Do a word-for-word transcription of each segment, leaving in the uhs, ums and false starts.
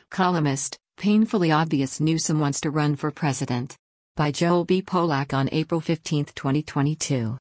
Columnist, painfully obvious Newsom wants to run for president. By Joel B. Polak on April fifteenth, twenty twenty-two.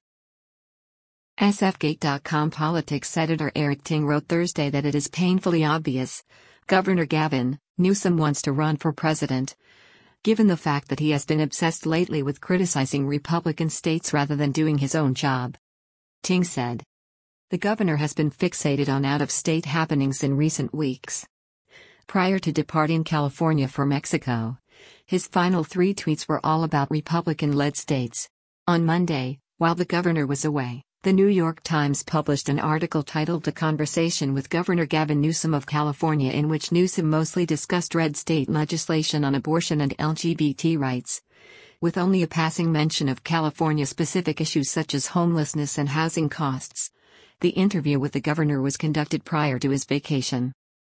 S F Gate dot com politics editor Eric Ting wrote Thursday that it is painfully obvious Governor Gavin Newsom wants to run for president, given the fact that he has been obsessed lately with criticizing Republican states rather than doing his own job. Ting said. The governor has been fixated on out-of-state happenings in recent weeks. Prior to departing California for Mexico, his final three tweets were all about Republican-led states. On Monday, while the governor was away, The New York Times published an article titled A Conversation with Governor Gavin Newsom of California, in which Newsom mostly discussed red state legislation on abortion and L G B T rights, with only a passing mention of California-specific issues such as homelessness and housing costs. The interview with the governor was conducted prior to his vacation.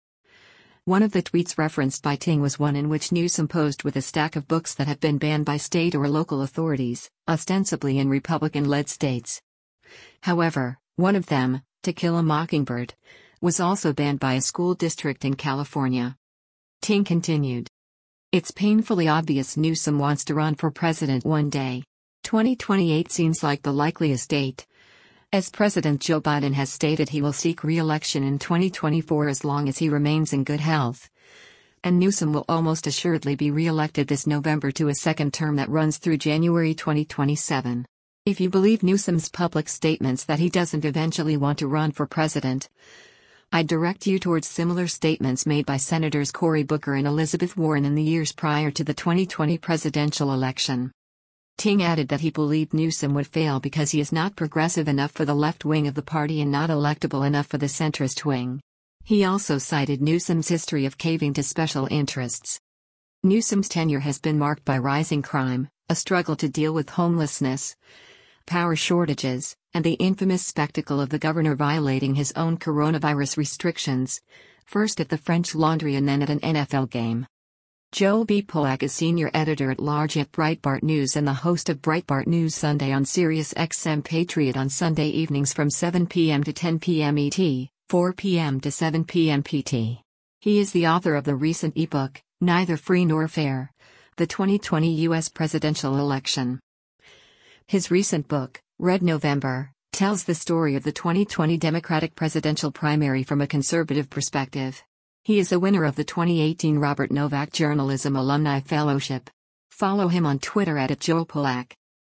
One of the tweets referenced by Ting was one in which Newsom posed with a stack of books that have been banned by state or local authorities, ostensibly in Republican-led states. However, one of them, To Kill a Mockingbird, was also banned by a school district in California. Ting continued. It's painfully obvious Newsom wants to run for president one day. twenty twenty-eight seems like the likeliest date, as President Joe Biden has stated he will seek re-election in twenty twenty-four as long as he remains in good health. And Newsom will almost assuredly be re-elected this November to a second term that runs through January twenty twenty-seven. If you believe Newsom's public statements that he doesn't eventually want to run for president, I direct you towards similar statements made by Senators Cory Booker and Elizabeth Warren in the years prior to the twenty twenty presidential election. Ting added that he believed Newsom would fail because he is not progressive enough for the left wing of the party and not electable enough for the centrist wing. He also cited Newsom's history of caving to special interests. Newsom's tenure has been marked by rising crime, a struggle to deal with homelessness, power shortages, and the infamous spectacle of the governor violating his own coronavirus restrictions, first at the French Laundry and then at an N F L game. Joel B. Polak is senior editor-at-large at Breitbart News and the host of Breitbart News Sunday on Sirius X M Patriot on Sunday evenings from seven p m to ten p m E T, four p m to seven p m P T. He is the author of the recent ebook, Neither Free Nor Fair: The twenty twenty U S Presidential Election. His recent book, Red November, tells the story of the twenty twenty Democratic presidential primary from a conservative perspective. He is a winner of the twenty eighteen Robert Novak Journalism Alumni Fellowship. Follow him on Twitter at Joel Polak.